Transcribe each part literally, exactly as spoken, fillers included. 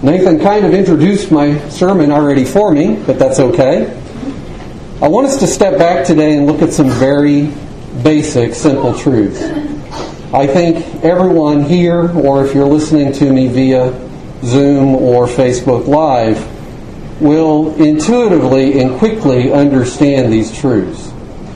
Nathan kind of introduced my sermon already for me, but that's okay. I want us to step back today and look at some very basic, simple truths. I think everyone here, or if you're listening to me via Zoom or Facebook Live, will intuitively and quickly understand these truths.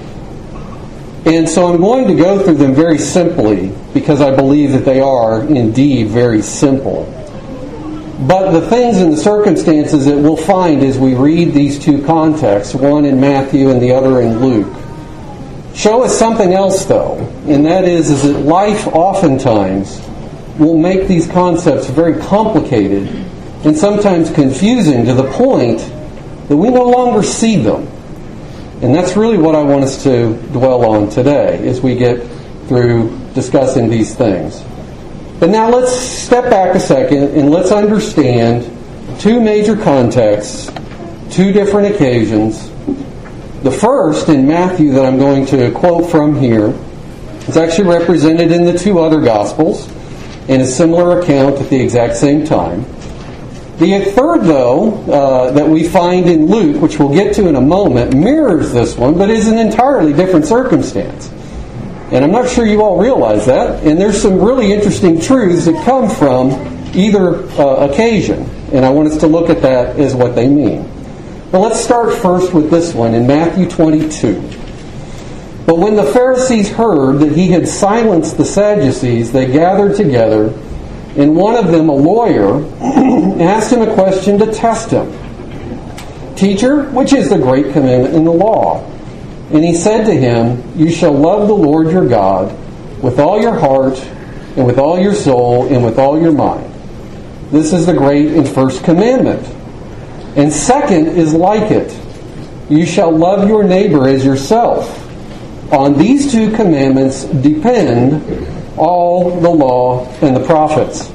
And so I'm going to go through them very simply because I believe that they are indeed very simple. But the things and the circumstances that we'll find as we read these two contexts, one in Matthew and the other in Luke, show us something else though, and that is, is that life oftentimes will make these concepts very complicated and sometimes confusing to the point that we no longer see them. And that's really what I want us to dwell on today as we get through discussing these things. But now let's step back a second and let's understand two major contexts, two different occasions. The first in Matthew that I'm going to quote from here is actually represented in the two other Gospels in a similar account at the exact same time. The third, though, uh, that we find in Luke, which we'll get to in a moment, mirrors this one, but is an entirely different circumstance. And I'm not sure you all realize that. And there's some really interesting truths that come from either uh, occasion. And I want us to look at that as what they mean. But let's start first with this one in Matthew twenty-two. But when the Pharisees heard that he had silenced the Sadducees, they gathered together, and one of them, a lawyer, asked him a question to test him. Teacher, which is the great commandment in the law? And he said to him, You shall love the Lord your God with all your heart, and with all your soul, and with all your mind. This is the great and first commandment. And second is like it. You shall love your neighbor as yourself. On these two commandments depend all the law and the prophets.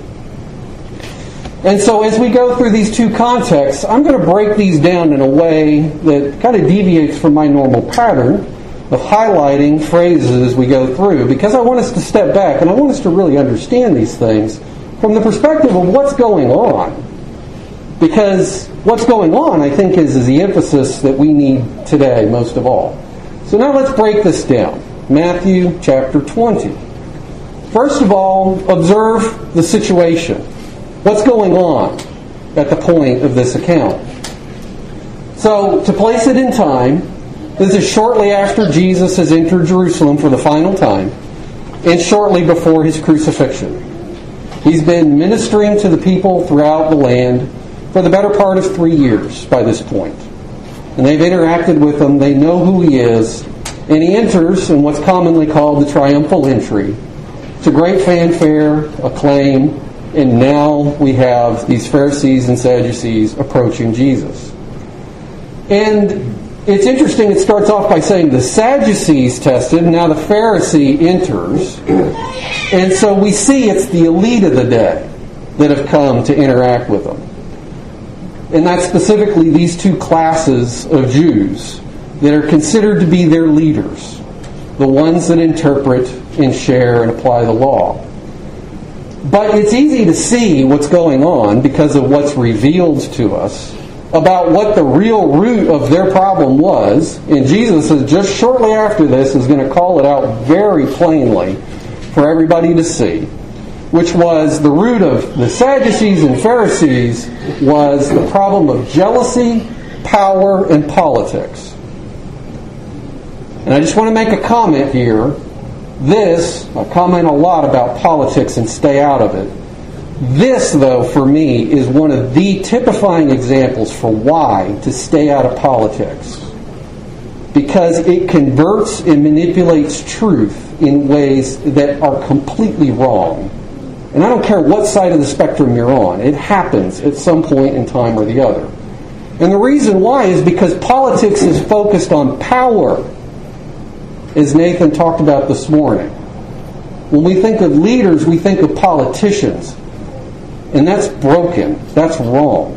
And so as we go through these two contexts, I'm going to break these down in a way that kind of deviates from my normal pattern of highlighting phrases as we go through, because I want us to step back and I want us to really understand these things from the perspective of what's going on. Because what's going on, I think, is, is the emphasis that we need today most of all. So now let's break this down. Matthew chapter twenty. First of all, observe the situation. What's going on at the point of this account? So, to place it in time, this is shortly after Jesus has entered Jerusalem for the final time, and shortly before his crucifixion. He's been ministering to the people throughout the land for the better part of three years by this point. And they've interacted with him, they know who he is, and he enters in what's commonly called the triumphal entry. It's a great fanfare, acclaim, and now we have these Pharisees and Sadducees approaching Jesus. And it's interesting, it starts off by saying the Sadducees tested, now the Pharisee enters. And so we see it's the elite of the day that have come to interact with them. And that's specifically these two classes of Jews that are considered to be their leaders, the ones that interpret and share and apply the law. But it's easy to see what's going on because of what's revealed to us about what the real root of their problem was. And Jesus is just shortly after this is going to call it out very plainly for everybody to see, which was the root of the Sadducees and Pharisees was the problem of jealousy, power, and politics. And I just want to make a comment here. This, I comment a lot about politics and stay out of it. This, though, for me, is one of the typifying examples for why to stay out of politics. Because it converts and manipulates truth in ways that are completely wrong. And I don't care what side of the spectrum you're on. It happens at some point in time or the other. And the reason why is because politics is focused on power, as Nathan talked about this morning. When we think of leaders, we think of politicians. And that's broken. That's wrong.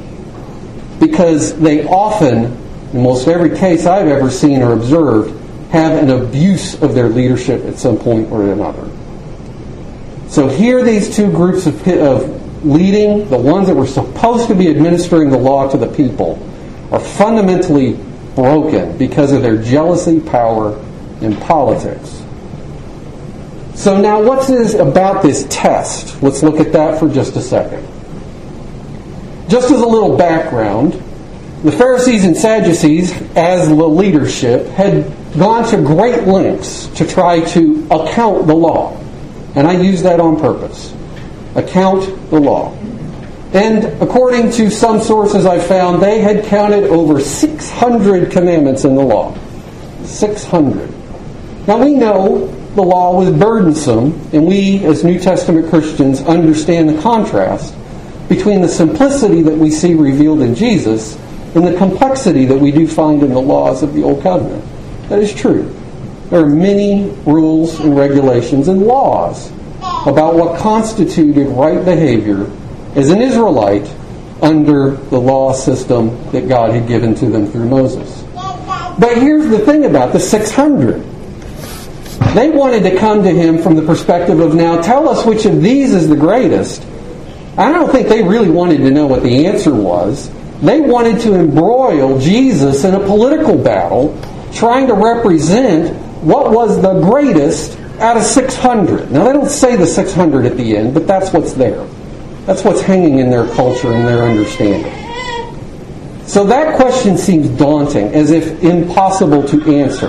Because they often, in most every case I've ever seen or observed, have an abuse of their leadership at some point or another. So here these two groups of, of leading, the ones that were supposed to be administering the law to the people, are fundamentally broken because of their jealousy, power, and politics. So now what is about this test? Let's look at that for just a second. Just as a little background, the Pharisees and Sadducees, as the leadership, had gone to great lengths to try to account the law. And I use that on purpose. Account the law. And according to some sources I found, they had counted over six hundred commandments in the law. six hundred. Now we know the law was burdensome, and we as New Testament Christians understand the contrast between the simplicity that we see revealed in Jesus and the complexity that we do find in the laws of the Old Covenant. That is true. There are many rules and regulations and laws about what constituted right behavior as an Israelite under the law system that God had given to them through Moses. But here's the thing about the six hundred. They wanted to come to him from the perspective of, now tell us which of these is the greatest. I don't think they really wanted to know what the answer was. They wanted to embroil Jesus in a political battle, trying to represent what was the greatest out of six hundred. Now, they don't say the six hundred at the end, but that's what's there. That's what's hanging in their culture and their understanding. So that question seems daunting, as if impossible to answer.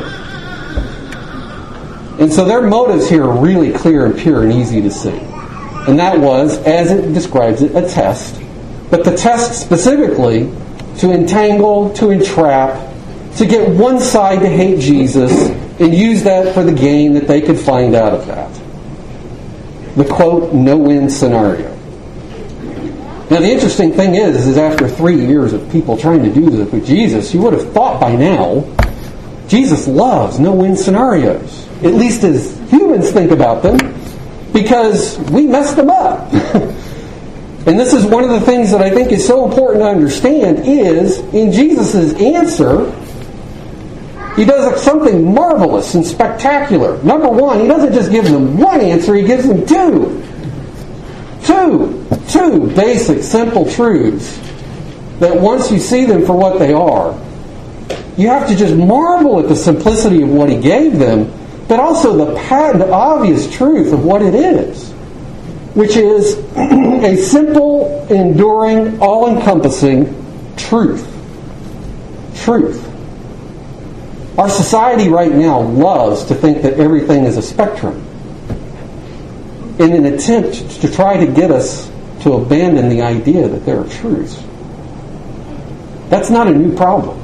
And so their motives here are really clear and pure and easy to see. And that was, as it describes it, a test. But the test specifically to entangle, to entrap, to get one side to hate Jesus and use that for the gain that they could find out of that. The quote, no-win scenario. Now the interesting thing is, is after three years of people trying to do this with Jesus, you would have thought by now, Jesus loves no-win scenarios. At least as humans think about them, because we messed them up. And this is one of the things that I think is so important to understand is, in Jesus' answer, he does something marvelous and spectacular. Number one, he doesn't just give them one answer, he gives them two. Two. Two basic, simple truths that once you see them for what they are, you have to just marvel at the simplicity of what he gave them, but also the patent, obvious truth of what it is, which is a simple, enduring, all-encompassing truth. Truth. Our society right now loves to think that everything is a spectrum in an attempt to try to get us to abandon the idea that there are truths. That's not a new problem.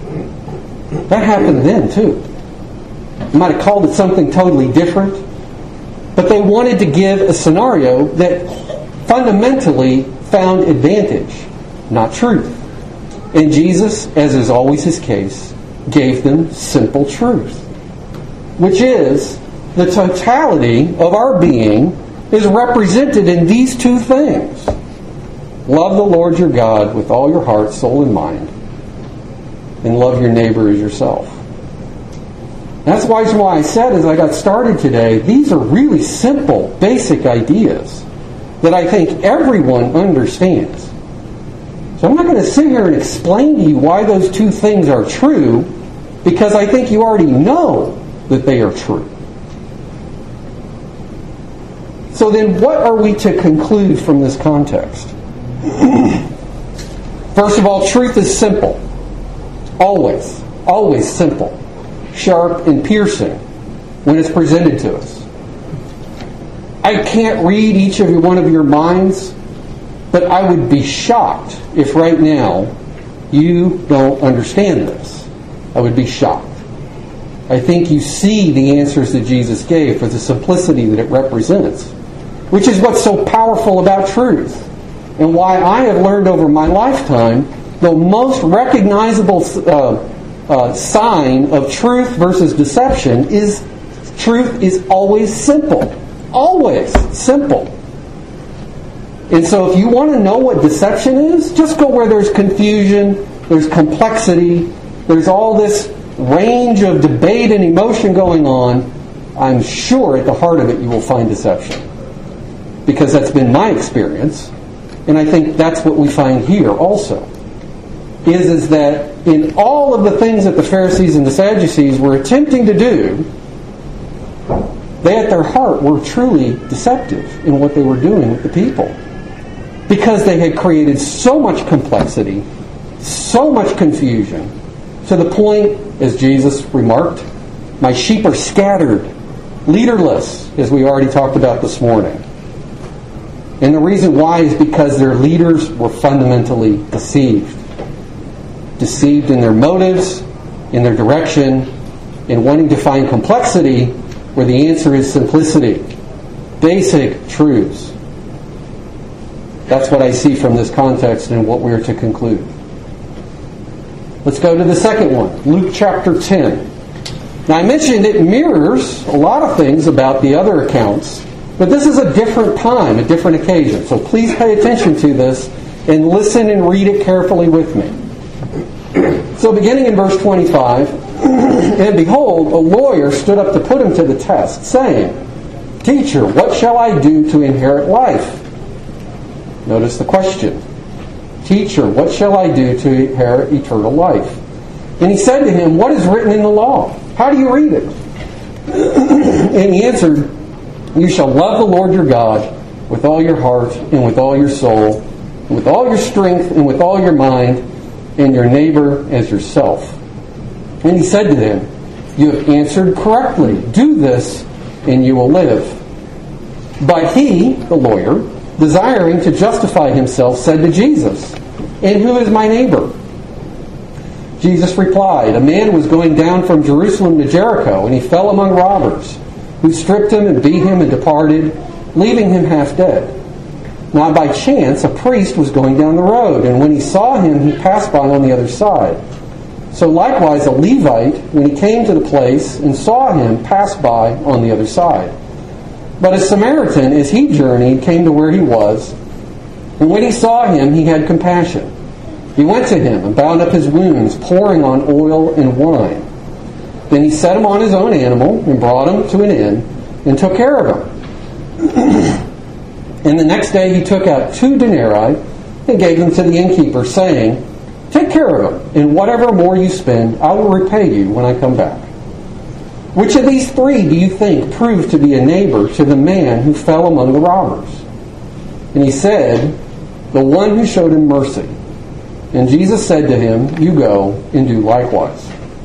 That happened then, too. You might have called it something totally different, but they wanted to give a scenario that fundamentally found advantage, not truth. And Jesus, as is always his case, gave them simple truth, which is the totality of our being is represented in these two things. Love the Lord your God with all your heart, soul, and mind, and love your neighbor as yourself. That's why I said as I got started today, these are really simple, basic ideas that I think everyone understands. So I'm not going to sit here and explain to you why those two things are true, because I think you already know that they are true. So then what are we to conclude from this context? First of all, truth is simple. Always. Always simple. Sharp and piercing when it's presented to us. I can't read each of one of your minds, but I would be shocked if right now you don't understand this. I would be shocked. I think you see the answers that Jesus gave for the simplicity that it represents, which is what's so powerful about truth, and why I have learned over my lifetime the most recognizable uh, uh, sign of truth versus deception is truth is always simple. Always simple. And so if you want to know what deception is, just go where there's confusion, there's complexity, there's all this range of debate and emotion going on. I'm sure at the heart of it you will find deception. Because that's been my experience. and I think that's what we find here also, is, is that in all of the things that the Pharisees and the Sadducees were attempting to do, they at their heart were truly deceptive in what they were doing with the people. Because they had created so much complexity, so much confusion, to the point, as Jesus remarked, my sheep are scattered, leaderless, as we already talked about this morning. And the reason why is because their leaders were fundamentally deceived. Deceived in their motives, in their direction, in wanting to find complexity where the answer is simplicity. Basic truths. That's what I see from this context and what we're to conclude. Let's go to the second one, Luke chapter ten. Now I mentioned it mirrors a lot of things about the other accounts, but this is a different time, a different occasion. So please pay attention to this and listen and read it carefully with me. So beginning in verse twenty-five, and behold, a lawyer stood up to put him to the test, saying, Teacher, what shall I do to inherit life? Notice the question. Teacher, what shall I do to inherit eternal life? And he said to him, What is written in the law? How do you read it? And he answered, You shall love the Lord your God with all your heart and with all your soul, and with all your strength and with all your mind, and your neighbor as yourself. And he said to them, You have answered correctly. Do this, and you will live. But he, the lawyer, desiring to justify himself, said to Jesus, And who is my neighbor? Jesus replied, A man was going down from Jerusalem to Jericho, and he fell among robbers, who stripped him and beat him and departed, leaving him half dead. Now by chance a priest was going down the road, and when he saw him, he passed by on the other side. So likewise a Levite, when he came to the place and saw him, passed by on the other side. But a Samaritan, as he journeyed, came to where he was, and when he saw him, he had compassion. He went to him and bound up his wounds, pouring on oil and wine. Then he set him on his own animal and brought him to an inn and took care of him. And the next day he took out two denarii and gave them to the innkeeper, saying, Take care of him, and whatever more you spend, I will repay you when I come back. Which of these three do you think proved to be a neighbor to the man who fell among the robbers? And he said, The one who showed him mercy. And Jesus said to him, You go and do likewise.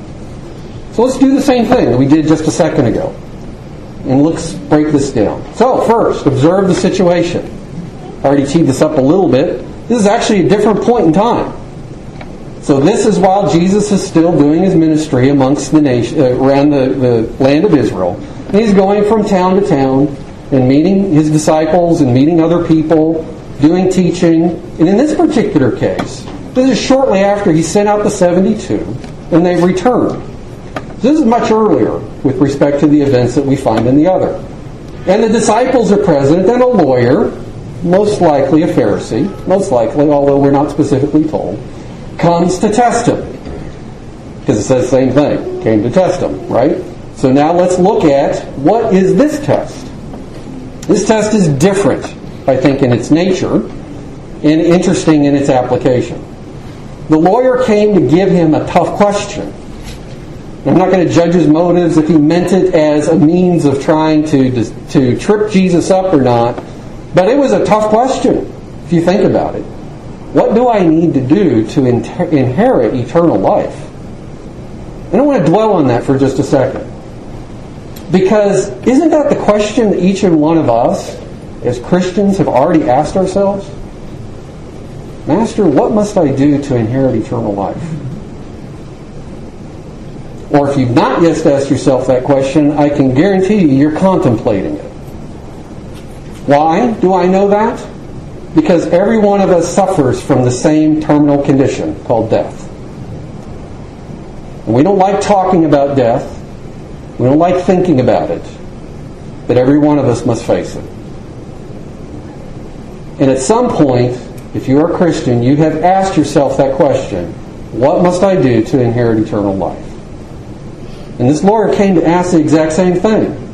So let's do the same thing that we did just a second ago. And let's break this down. So first, observe the situation. I already teed this up a little bit. This is actually a different point in time. So this is while Jesus is still doing his ministry amongst the nation, uh, around the, the land of Israel. And he's going from town to town and meeting his disciples and meeting other people, doing teaching. And in this particular case, this is shortly after he sent out the seventy-two and they returned. This is much earlier with respect to the events that we find in the other. And the disciples are present, and a lawyer, most likely a Pharisee, most likely, although we're not specifically told, comes to test him. Because it says the same thing, came to test him, right? So now let's look at, what is this test? This test is different, I think, in its nature, and interesting in its application. The lawyer came to give him a tough question. I'm not going to judge his motives if he meant it as a means of trying to, to trip Jesus up or not. But it was a tough question, if you think about it. What do I need to do to inter- inherit eternal life? And I want to dwell on that for just a second. Because isn't that the question that each and one of us, as Christians, have already asked ourselves? Master, what must I do to inherit eternal life? Or if you've not yet asked yourself that question, I can guarantee you you're contemplating it. Why do I know that? Because every one of us suffers from the same terminal condition called death. And we don't like talking about death. We don't like thinking about it. But every one of us must face it. And at some point, if you are a Christian, you have asked yourself that question, what must I do to inherit eternal life? And this lawyer came to ask the exact same thing.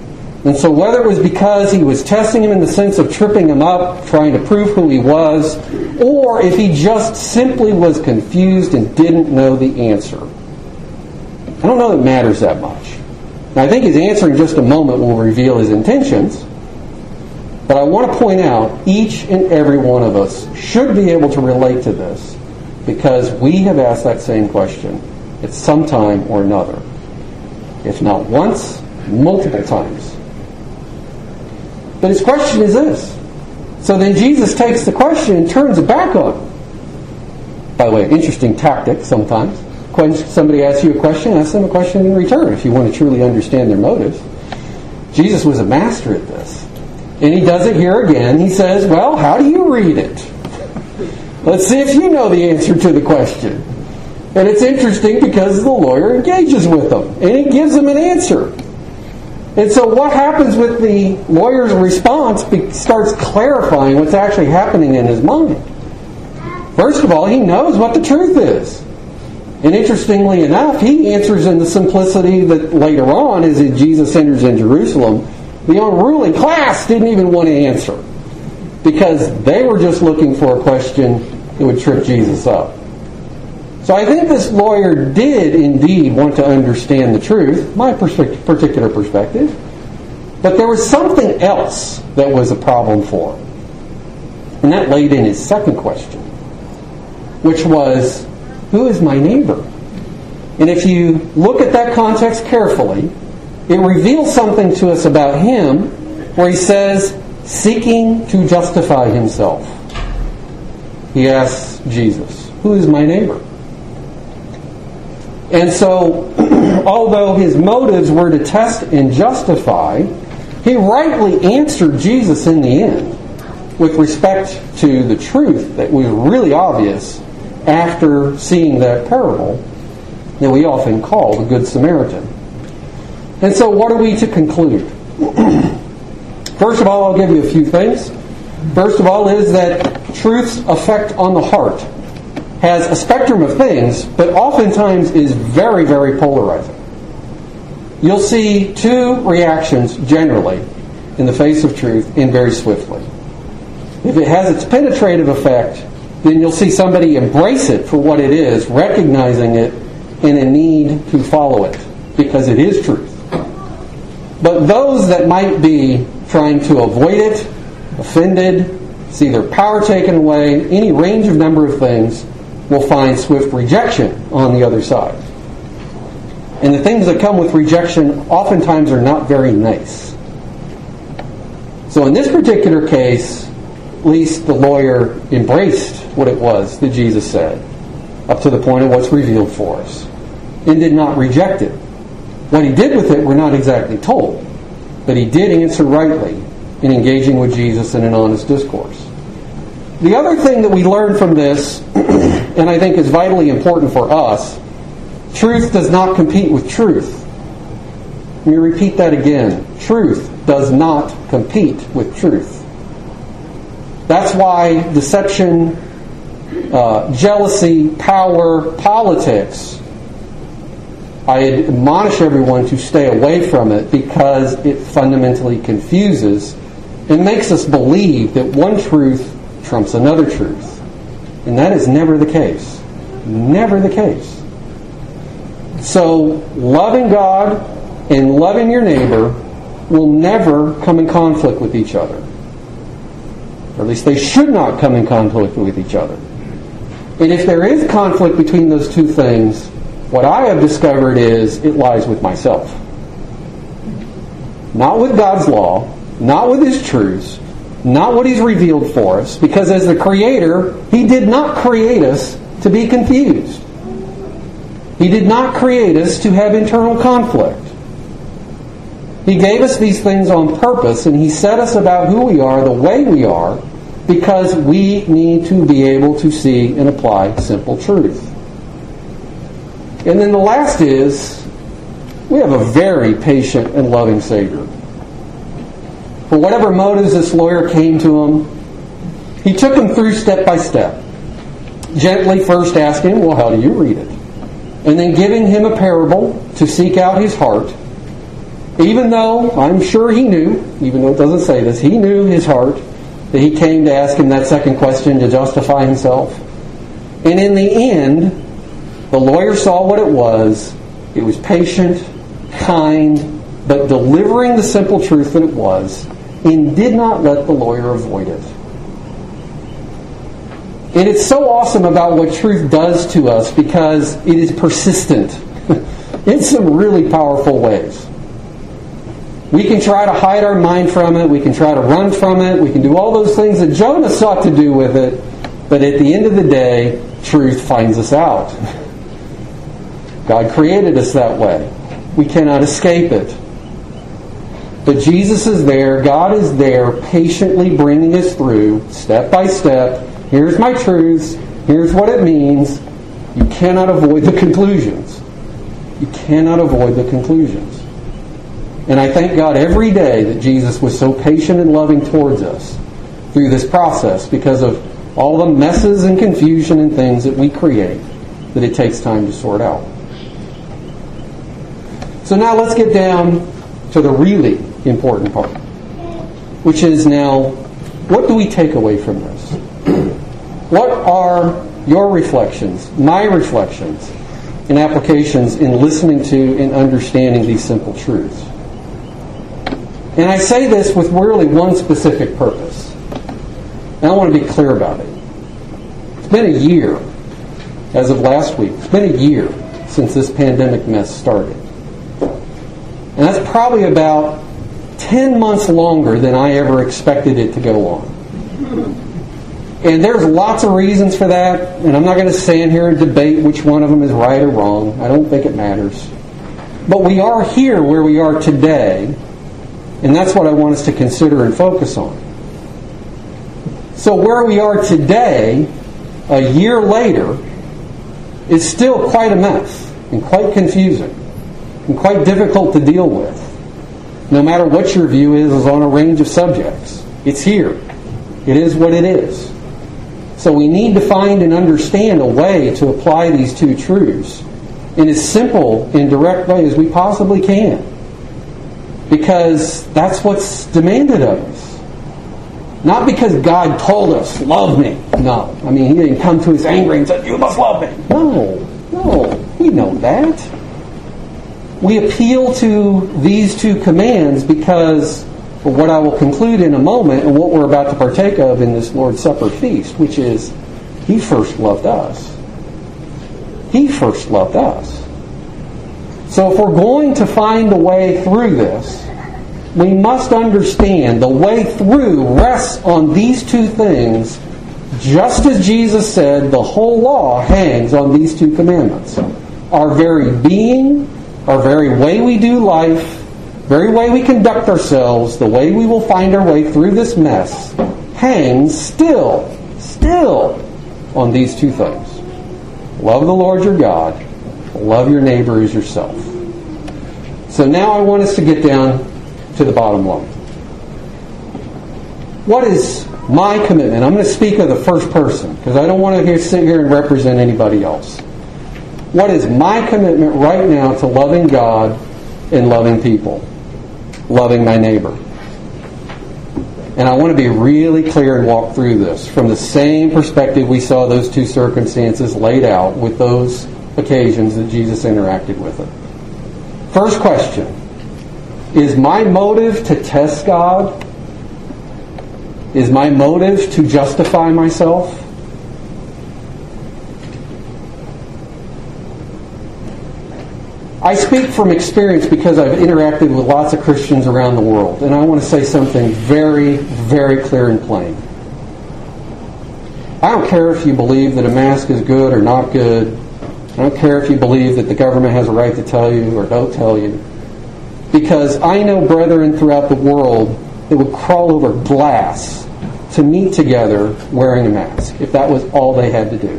And so whether it was because he was testing him in the sense of tripping him up, trying to prove who he was, or if he just simply was confused and didn't know the answer, I don't know that it matters that much. Now, I think his answer in just a moment will reveal his intentions, but I want to point out each and every one of us should be able to relate to this because we have asked that same question at some time or another. If not once, multiple times. But his question is this. So then Jesus takes the question and turns it back on him. By the way, interesting tactic sometimes. When somebody asks you a question, ask them a question in return if you want to truly understand their motives. Jesus was a master at this. And he does it here again. He says, well, how do you read it? Let's see if you know the answer to the question. And it's interesting because the lawyer engages with him. And he gives him an answer. And so what happens with the lawyer's response be- starts clarifying what's actually happening in his mind. First of all, he knows what the truth is. And interestingly enough, he answers in the simplicity that later on, as Jesus enters in Jerusalem, the unruly class didn't even want to answer because they were just looking for a question that would trip Jesus up. So I think this lawyer did indeed want to understand the truth, my perspe- particular perspective, but there was something else that was a problem for him. And that laid in his second question, which was, who is my neighbor? And if you look at that context carefully, it reveals something to us about him where he says, seeking to justify himself. He asks Jesus, who is my neighbor? And so, although his motives were to test and justify, he rightly answered Jesus in the end with respect to the truth that was really obvious after seeing that parable that we often call the Good Samaritan. And so what are we to conclude? First of all, I'll give you a few things. First of all is that truth's effect on the heart has a spectrum of things, but oftentimes is very, very polarizing. You'll see two reactions generally in the face of truth and very swiftly. If it has its penetrative effect, then you'll see somebody embrace it for what it is, recognizing it and a need to follow it because it is truth. But those that might be trying to avoid it, offended, see their power taken away, any range of number of things, will find swift rejection on the other side. And the things that come with rejection oftentimes are not very nice. So in this particular case, at least the lawyer embraced what it was that Jesus said, up to the point of what's revealed for us, and did not reject it. What he did with it, we're not exactly told, but he did answer rightly in engaging with Jesus in an honest discourse. The other thing that we learn from this, and I think is vitally important for us, truth does not compete with truth. Let me repeat that again. Truth does not compete with truth. That's why deception, uh, jealousy, power, politics, I admonish everyone to stay away from it because it fundamentally confuses and makes us believe that one truth trumps another truth. And that is never the case. Never the case. So, loving God and loving your neighbor will never come in conflict with each other. Or at least they should not come in conflict with each other. And if there is conflict between those two things, what I have discovered is it lies with myself. Not with God's law, not with His truths, not what He's revealed for us, because as the Creator, He did not create us to be confused. He did not create us to have internal conflict. He gave us these things on purpose, and He set us about who we are the way we are because we need to be able to see and apply simple truth. And then the last is, we have a very patient and loving Savior. For whatever motives this lawyer came to him, He took him through step by step. Gently first asking him, well, how do you read it? And then giving him a parable to seek out his heart. Even though I'm sure he knew, even though it doesn't say this, he knew his heart that he came to ask him that second question to justify himself. And in the end, the lawyer saw what it was. It was patient, kind, but delivering the simple truth that it was, and did not let the lawyer avoid it. And it's so awesome about what truth does to us because it is persistent in some really powerful ways. We can try to hide our mind from it. We can try to run from it. We can do all those things that Jonah sought to do with it. But at the end of the day, truth finds us out. God created us that way. We cannot escape it. But Jesus is there. God is there patiently bringing us through, step by step. Here's my truths. Here's what it means. You cannot avoid the conclusions. You cannot avoid the conclusions. And I thank God every day that Jesus was so patient and loving towards us through this process because of all the messes and confusion and things that we create that it takes time to sort out. So now let's get down to the really important part, which is now, what do we take away from this? What are your reflections, my reflections, and applications in listening to and understanding these simple truths? And I say this with really one specific purpose. And I want to be clear about it. It's been a year, as of last week, it's been a year since this pandemic mess started. And that's probably about ten months longer than I ever expected it to go on. And there's lots of reasons for that, and I'm not going to stand here and debate which one of them is right or wrong. I don't think it matters. But we are here where we are today, and that's what I want us to consider and focus on. So where we are today, a year later, is still quite a mess, and quite confusing, and quite difficult to deal with. No matter what your view is, is on a range of subjects. It's here. It is what it is. So we need to find and understand a way to apply these two truths in as simple and direct way as we possibly can. Because that's what's demanded of us. Not because God told us, love me. No. I mean, He didn't come to us angry and said, you must love me. No. No. We know that. We appeal to these two commands because of what I will conclude in a moment and what we're about to partake of in this Lord's Supper feast, which is He first loved us. He first loved us. So if we're going to find a way through this, we must understand the way through rests on these two things. Just as Jesus said, the whole law hangs on these two commandments. Our very being, our very way we do life, very way we conduct ourselves, the way we will find our way through this mess, hangs still, still on these two things. Love the Lord your God. Love your neighbor as yourself. So now I want us to get down to the bottom line. What is my commitment? I'm going to speak of the first person because I don't want to sit here and represent anybody else. What is my commitment right now to loving God and loving people? Loving my neighbor. And I want to be really clear and walk through this from the same perspective we saw those two circumstances laid out with those occasions that Jesus interacted with it. First question. Is my motive to test God? Is my motive to justify myself? I speak from experience because I've interacted with lots of Christians around the world, and I want to say something very, very clear and plain. I don't care if you believe that a mask is good or not good. I don't care if you believe that the government has a right to tell you or don't tell you. Because I know brethren throughout the world that would crawl over glass to meet together wearing a mask, if that was all they had to do.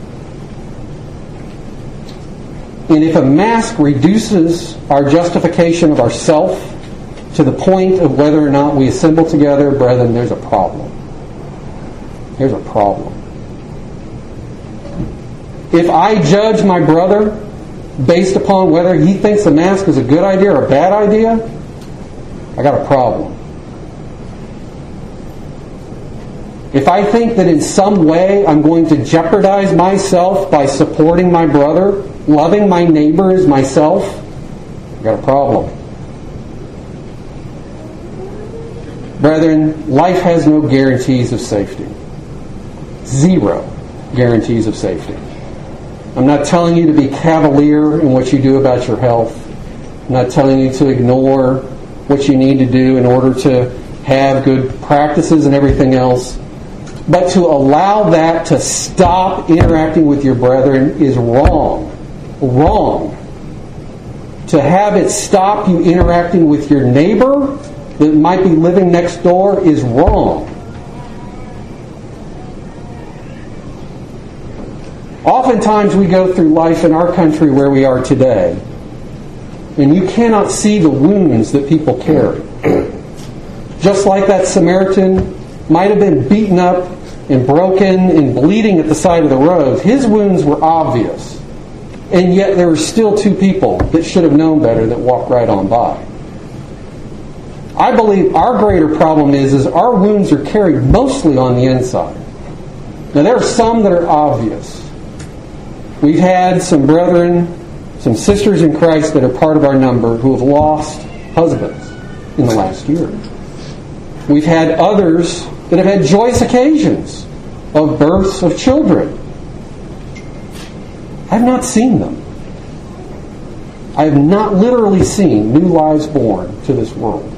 And if a mask reduces our justification of ourself to the point of whether or not we assemble together, brethren, there's a problem. There's a problem. If I judge my brother based upon whether he thinks the mask is a good idea or a bad idea, I got a problem. If I think that in some way I'm going to jeopardize myself by supporting my brother, loving my neighbor as myself, I got a problem. Brethren, life has no guarantees of safety. Zero guarantees of safety. I'm not telling you to be cavalier in what you do about your health. I'm not telling you to ignore what you need to do in order to have good practices and everything else. But to allow that to stop interacting with your brethren is wrong. Wrong. To have it stop you interacting with your neighbor that might be living next door is wrong. Oftentimes we go through life in our country where we are today, and you cannot see the wounds that people carry. Just like that Samaritan might have been beaten up and broken and bleeding at the side of the road, his wounds were obvious. And yet there were still two people that should have known better that walked right on by. I believe our greater problem is, is our wounds are carried mostly on the inside. Now there are some that are obvious. We've had some brethren, some sisters in Christ that are part of our number who have lost husbands in the last year. We've had others that have had joyous occasions of births of children. I've not seen them. I have not literally seen new lives born to this world.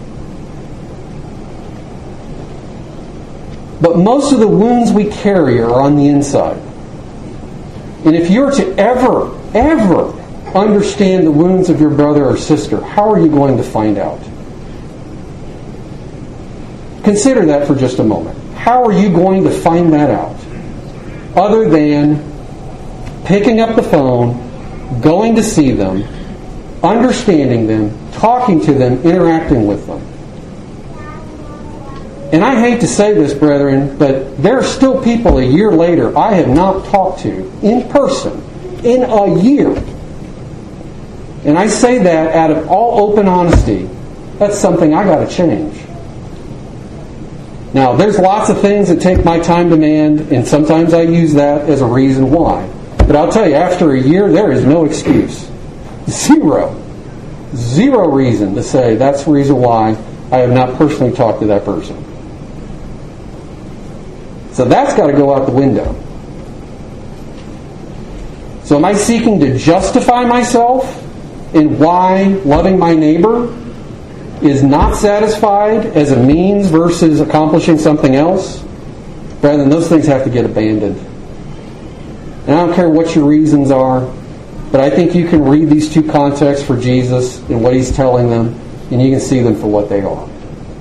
But most of the wounds we carry are on the inside. And if you're to ever, ever understand the wounds of your brother or sister, how are you going to find out? Consider that for just a moment. How are you going to find that out? Other than picking up the phone, going to see them, understanding them, talking to them, interacting with them. And I hate to say this, brethren, but there are still people a year later I have not talked to in person in a year. And I say that out of all open honesty. That's something I got to change. Now, there's lots of things that take my time demand, and sometimes I use that as a reason why. But I'll tell you, after a year, there is no excuse. Zero. Zero reason to say that's the reason why I have not personally talked to that person. So that's got to go out the window. So am I seeking to justify myself in why loving my neighbor is not satisfied as a means versus accomplishing something else? Rather than those things have to get abandoned. And I don't care what your reasons are, but I think you can read these two contexts for Jesus and what He's telling them, and you can see them for what they are.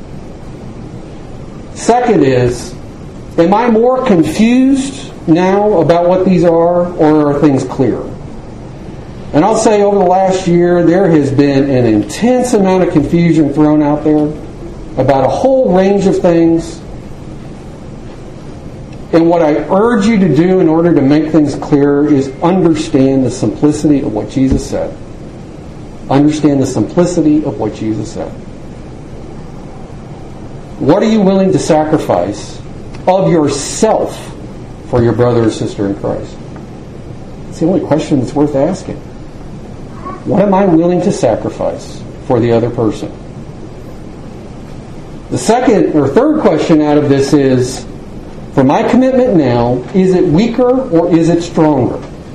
Second is, am I more confused now about what these are, or are things clear? And I'll say over the last year, there has been an intense amount of confusion thrown out there about a whole range of things. And what I urge you to do in order to make things clearer is understand the simplicity of what Jesus said. Understand the simplicity of what Jesus said. What are you willing to sacrifice of yourself for your brother or sister in Christ? It's the only question that's worth asking. What am I willing to sacrifice for the other person? The second or third question out of this is, for my commitment now, is it weaker or is it stronger?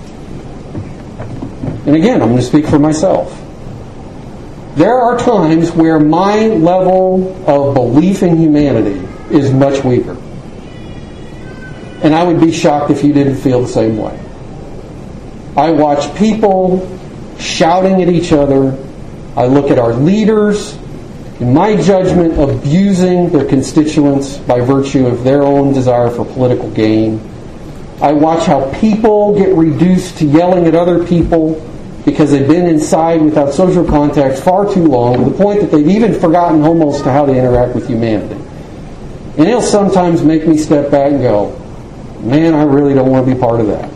And again, I'm going to speak for myself. There are times where my level of belief in humanity is much weaker. And I would be shocked if you didn't feel the same way. I watch people shouting at each other. I look at our leaders, in my judgment, abusing their constituents by virtue of their own desire for political gain. I watch how people get reduced to yelling at other people because they've been inside without social contact far too long, to the point that they've even forgotten almost how to interact with humanity. And it'll sometimes make me step back and go, man, I really don't want to be part of that.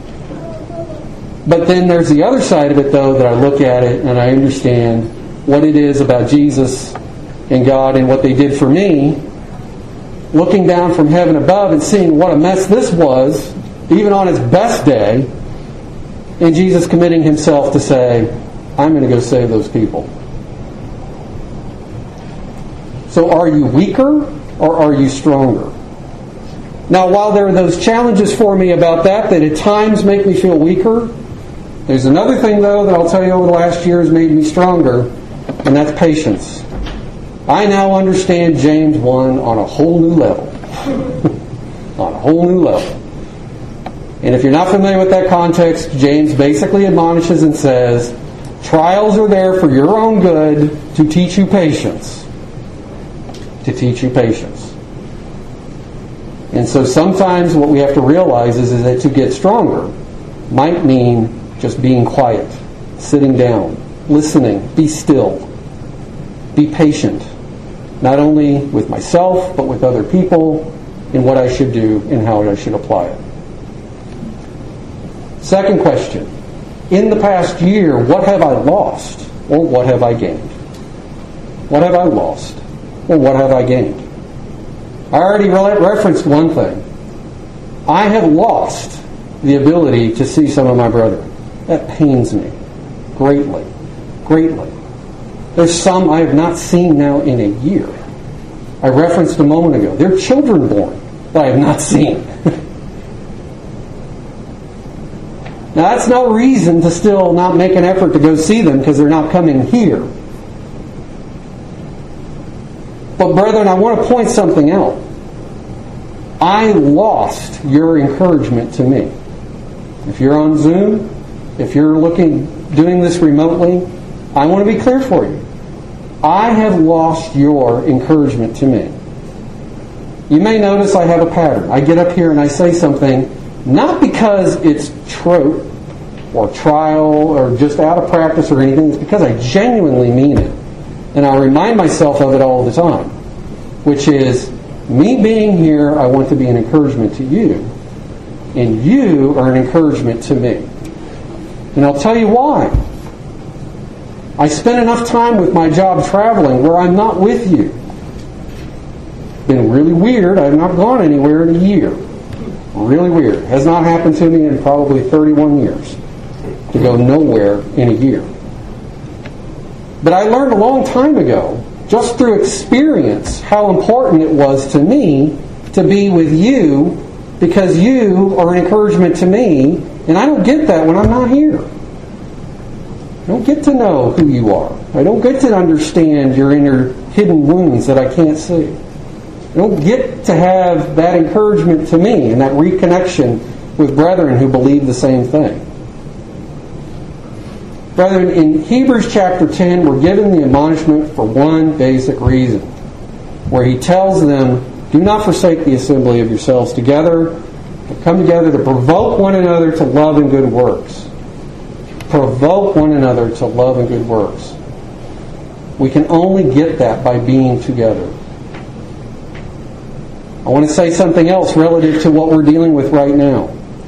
But then there's the other side of it, though, that I look at it and I understand what it is about Jesus in God and what they did for me, looking down from heaven above and seeing what a mess this was, even on his best day, and Jesus committing himself to say, I'm going to go save those people. So are you weaker or are you stronger? Now, while there are those challenges for me about that, that at times make me feel weaker, there's another thing, though, that I'll tell you over the last year has made me stronger, and that's patience. I now understand James one on a whole new level. On a whole new level. And if you're not familiar with that context, James basically admonishes and says, trials are there for your own good to teach you patience. To teach you patience. And so sometimes what we have to realize is, is that to get stronger might mean just being quiet, sitting down, listening, be still, be patient, not only with myself, but with other people, in what I should do and how I should apply it. Second question. In the past year, what have I lost or what have I gained? What have I lost or what have I gained? I already re- referenced one thing. I have lost the ability to see some of my brethren. That pains me greatly, greatly. There's some I have not seen now in a year. I referenced a moment ago. There are children born that I have not seen. Now, that's no reason to still not make an effort to go see them because they're not coming here. But, brethren, I want to point something out. I lost your encouragement to me. If you're on Zoom, if you're looking, doing this remotely, I want to be clear for you. I have lost your encouragement to me. You may notice I have a pattern. I get up here and I say something, not because it's trope or trial or just out of practice or anything. It's because I genuinely mean it. And I remind myself of it all the time. Which is, me being here, I want to be an encouragement to you. And you are an encouragement to me. And I'll tell you why. I spend enough time with my job traveling where I'm not with you. Been really weird. I have not gone anywhere in a year. Really weird. Has not happened to me in probably thirty-one years. To go nowhere in a year. But I learned a long time ago, just through experience, how important it was to me to be with you, because you are an encouragement to me, and I don't get that when I'm not here. I don't get to know who you are. I don't get to understand your inner hidden wounds that I can't see. I don't get to have that encouragement to me and that reconnection with brethren who believe the same thing. Brethren, in Hebrews chapter ten, we're given the admonishment for one basic reason, where he tells them, do not forsake the assembly of yourselves together, but come together to provoke one another to love and good works. Provoke one another to love and good works. We can only get that by being together. I want to say something else relative to what we're dealing with right now.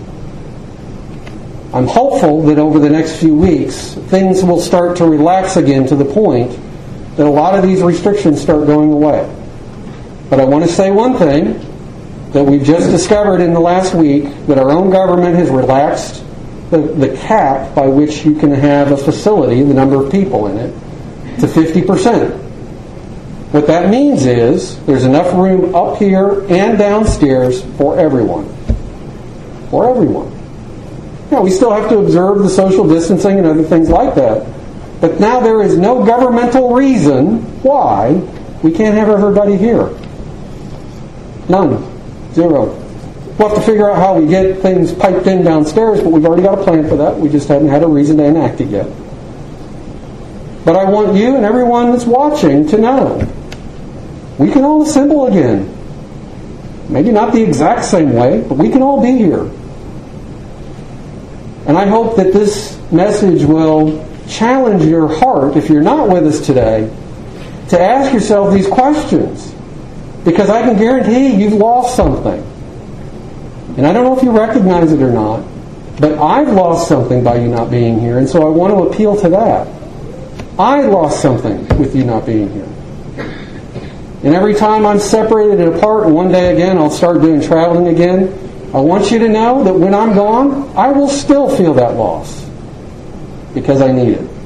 I'm hopeful that over the next few weeks, things will start to relax again to the point that a lot of these restrictions start going away. But I want to say one thing that we've just discovered in the last week, that our own government has relaxed the, the cap by which you can have a facility, the number of people in it, to fifty percent. What that means is there's enough room up here and downstairs for everyone. For everyone. Now, we still have to observe the social distancing and other things like that. But now there is no governmental reason why we can't have everybody here. None. Zero. We'll have to figure out how we get things piped in downstairs, but we've already got a plan for that. We just haven't had a reason to enact it yet. But I want you and everyone that's watching to know we can all assemble again. Maybe not the exact same way, but we can all be here. And I hope that this message will challenge your heart, if you're not with us today, to ask yourself these questions. Because I can guarantee you've lost something. And I don't know if you recognize it or not, but I've lost something by you not being here, and so I want to appeal to that. I lost something with you not being here. And every time I'm separated and apart, and one day again I'll start doing traveling again, I want you to know that when I'm gone, I will still feel that loss. Because I need it.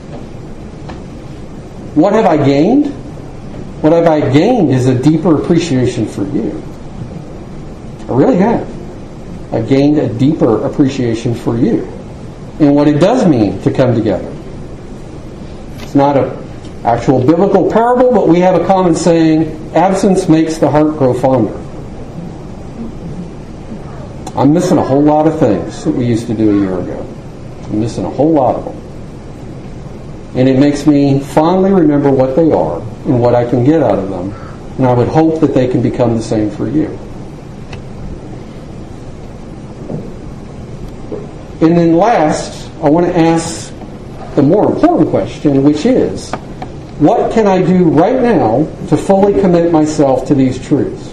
What have I gained? What have I gained is a deeper appreciation for you. I really have. I've gained a deeper appreciation for you and what it does mean to come together. It's not an actual biblical parable, but we have a common saying, absence makes the heart grow fonder. I'm missing a whole lot of things that we used to do a year ago. I'm missing a whole lot of them. And it makes me fondly remember what they are and what I can get out of them. And I would hope that they can become the same for you. And then last, I want to ask the more important question, which is, what can I do right now to fully commit myself to these truths?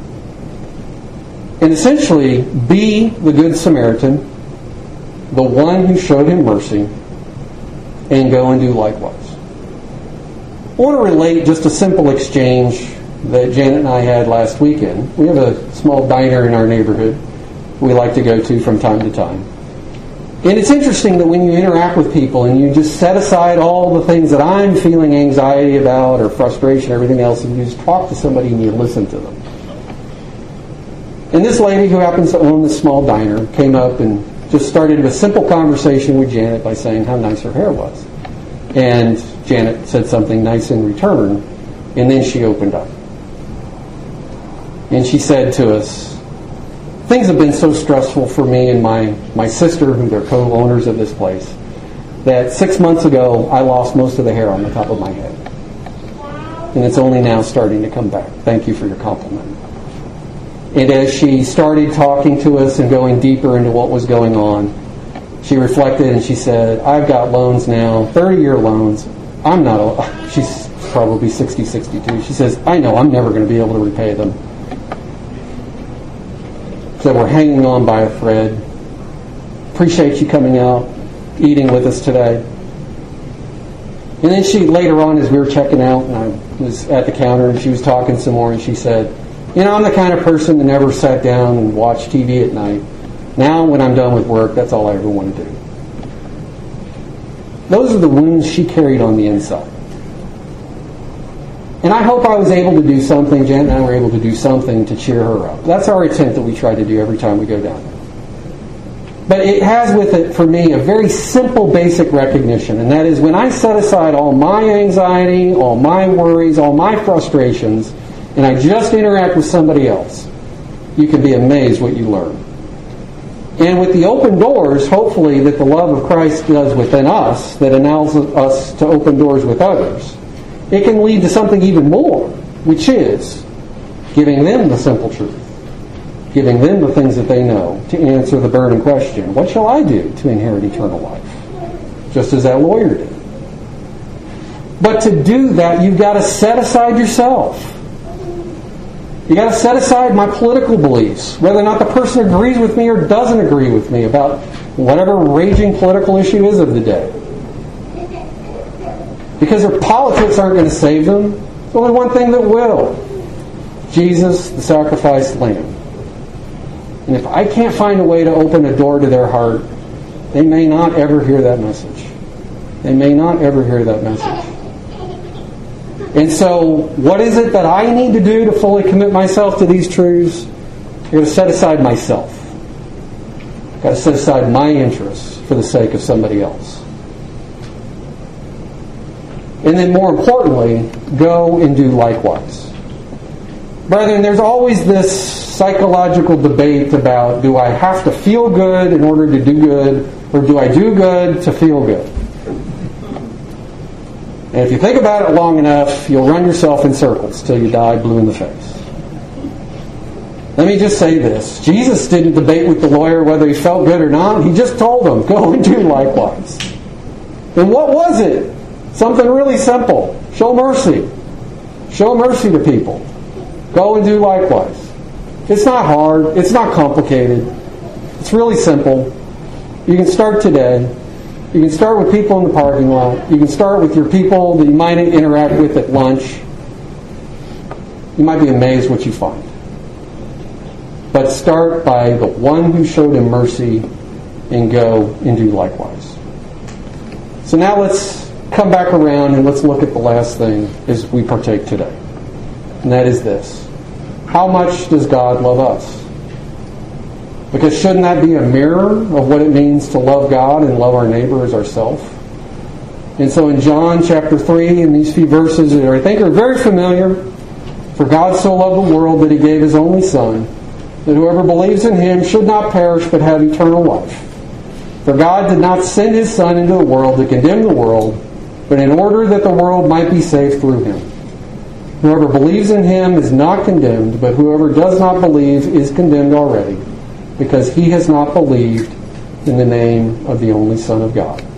And essentially, be the Good Samaritan, the one who showed him mercy, and go and do likewise. I want to relate just a simple exchange that Janet and I had last weekend. We have a small diner in our neighborhood we like to go to from time to time. And it's interesting that when you interact with people and you just set aside all the things that I'm feeling anxiety about or frustration, everything else, and you just talk to somebody and you listen to them. And this lady who happens to own this small diner came up and just started a simple conversation with Janet by saying how nice her hair was. And Janet said something nice in return, and then she opened up. And she said to us, things have been so stressful for me and my, my sister, who are co-owners of this place, that six months ago I lost most of the hair on the top of my head. And it's only now starting to come back. Thank you for your compliment. And as she started talking to us and going deeper into what was going on, she reflected and she said, I've got loans now, thirty-year loans. I'm not, a, she's probably sixty, sixty-two. She says, I know I'm never going to be able to repay them. So we're hanging on by a thread. Appreciate you coming out, eating with us today. And then she, later on, as we were checking out, and I was at the counter, and she was talking some more, and she said, you know, I'm the kind of person that never sat down and watched T V at night. Now, when I'm done with work, that's all I ever want to do. Those are the wounds she carried on the inside. And I hope I was able to do something, Janet and I were able to do something to cheer her up. That's our attempt that we try to do every time we go down there. But it has with it, for me, a very simple, basic recognition, and that is when I set aside all my anxiety, all my worries, all my frustrations, and I just interact with somebody else, you can be amazed what you learn. And with the open doors, hopefully, that the love of Christ does within us, that allows us to open doors with others, it can lead to something even more, which is giving them the simple truth, giving them the things that they know to answer the burning question, what shall I do to inherit eternal life? Just as that lawyer did. But to do that, you've got to set aside yourself. You've got to set aside my political beliefs, whether or not the person agrees with me or doesn't agree with me about whatever raging political issue is of the day. Because their politics aren't going to save them. There's only one thing that will. Jesus, the sacrificed lamb. And if I can't find a way to open a door to their heart, they may not ever hear that message. They may not ever hear that message. And so, what is it that I need to do to fully commit myself to these truths? I've got to set aside myself. I've got to set aside my interests for the sake of somebody else. And then more importantly, go and do likewise. Brethren, there's always this psychological debate about, do I have to feel good in order to do good, or do I do good to feel good? And if you think about it long enough, you'll run yourself in circles till you die blue in the face. Let me just say this. Jesus didn't debate with the lawyer whether he felt good or not. He just told him, go and do likewise. And what was it? Something really simple. Show mercy. Show mercy to people. Go and do likewise. It's not hard. It's not complicated. It's really simple. You can start today. You can start with people in the parking lot. You can start with your people that you might interact with at lunch. you might be amazed what you find. But start by the one who showed him mercy and go and do likewise. So now let's come back around and let's look at the last thing as we partake today. And that is this. How much does God love us? Because shouldn't that be a mirror of what it means to love God and love our neighbor as ourselves? And so in John chapter three, in these few verses that I think are very familiar, for God so loved the world that he gave his only Son, that whoever believes in him should not perish but have eternal life. For God did not send his Son into the world to condemn the world, but in order that the world might be saved through him. Whoever believes in him is not condemned, but whoever does not believe is condemned already, because he has not believed in the name of the only Son of God.